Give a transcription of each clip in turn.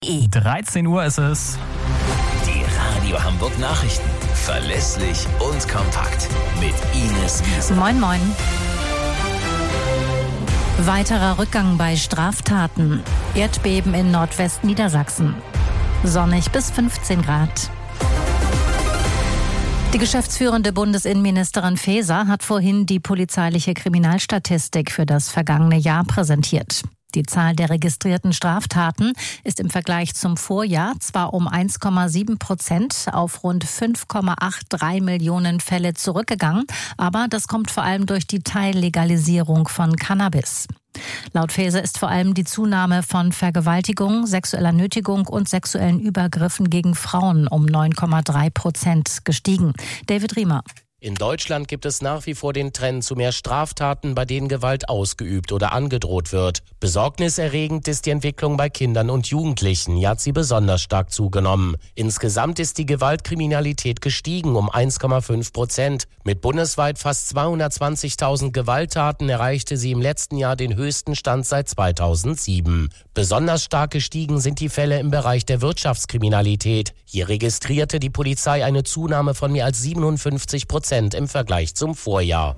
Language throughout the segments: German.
13 Uhr ist es. Die Radio Hamburg Nachrichten. Verlässlich und kompakt. Mit Ines Wiese. Moin, moin. Weiterer Rückgang bei Straftaten. Erdbeben in Nordwestniedersachsen. Sonnig bis 15 Grad. Die geschäftsführende Bundesinnenministerin Faeser hat vorhin die polizeiliche Kriminalstatistik für das vergangene Jahr präsentiert. Die Zahl der registrierten Straftaten ist im Vergleich zum Vorjahr zwar um 1,7% auf rund 5,83 Millionen Fälle zurückgegangen, aber das kommt vor allem durch die Teillegalisierung von Cannabis. Laut Faeser ist vor allem die Zunahme von Vergewaltigung, sexueller Nötigung und sexuellen Übergriffen gegen Frauen um 9,3% gestiegen. David Riemer. In Deutschland gibt es nach wie vor den Trend zu mehr Straftaten, bei denen Gewalt ausgeübt oder angedroht wird. Besorgniserregend ist die Entwicklung bei Kindern und Jugendlichen. Hier hat sie besonders stark zugenommen. Insgesamt ist die Gewaltkriminalität gestiegen um 1,5%. Mit bundesweit fast 220.000 Gewalttaten erreichte sie im letzten Jahr den höchsten Stand seit 2007. Besonders stark gestiegen sind die Fälle im Bereich der Wirtschaftskriminalität. Hier registrierte die Polizei eine Zunahme von mehr als 57% im Vergleich zum Vorjahr.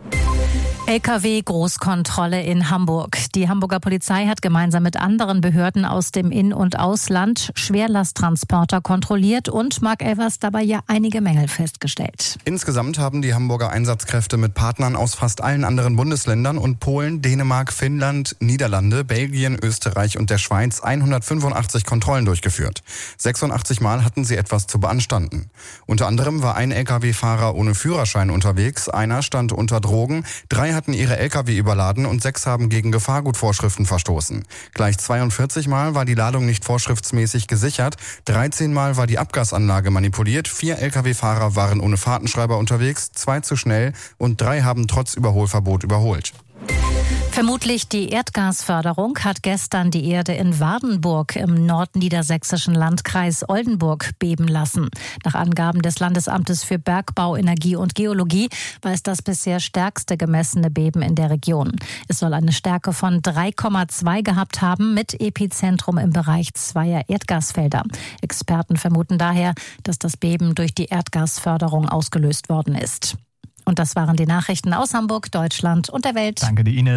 LKW-Großkontrolle in Hamburg. Die Hamburger Polizei hat gemeinsam mit anderen Behörden aus dem In- und Ausland Schwerlasttransporter kontrolliert und Marc Elvers dabei ja einige Mängel festgestellt. Insgesamt haben die Hamburger Einsatzkräfte mit Partnern aus fast allen anderen Bundesländern und Polen, Dänemark, Finnland, Niederlande, Belgien, Österreich und der Schweiz 185 Kontrollen durchgeführt. 86 Mal hatten sie etwas zu beanstanden. Unter anderem war ein Lkw-Fahrer ohne Führerschein unterwegs, einer stand unter Drogen, 3 hatten ihre Lkw überladen und 6 haben gegen Gefahrgutvorschriften verstoßen. Gleich 42 Mal war die Ladung nicht vorschriftsmäßig gesichert, 13 Mal war die Abgasanlage manipuliert, 4 Lkw-Fahrer waren ohne Fahrtenschreiber unterwegs, 2 zu schnell und 3 haben trotz Überholverbot überholt. Vermutlich die Erdgasförderung hat gestern die Erde in Wardenburg im nordniedersächsischen Landkreis Oldenburg beben lassen. Nach Angaben des Landesamtes für Bergbau, Energie und Geologie war es das bisher stärkste gemessene Beben in der Region. Es soll eine Stärke von 3,2 gehabt haben mit Epizentrum im Bereich 2 Erdgasfelder. Experten vermuten daher, dass das Beben durch die Erdgasförderung ausgelöst worden ist. Und das waren die Nachrichten aus Hamburg, Deutschland und der Welt. Danke dir, Ines.